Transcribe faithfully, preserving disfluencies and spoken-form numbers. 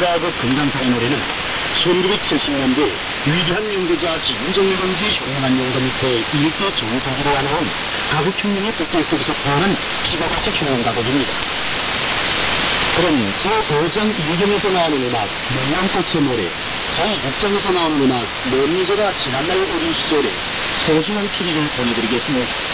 가곡 금강산의 노래는 천구백칠십 년대 위대한 연구자 김정일 동지의 현명한 용도 밑에 일대 정성으로 나온 가곡혁명의 꽃길 속에서 태어난 지가가식 혁명가곡입니다. 그럼 제오 장 일 경에서 나오는 음악 명랑꽃의 노래, 제육 장에서 나오는 음악 먼 여자가 지난날 어린 시절에 소중한 피리를 보내드리겠습니다.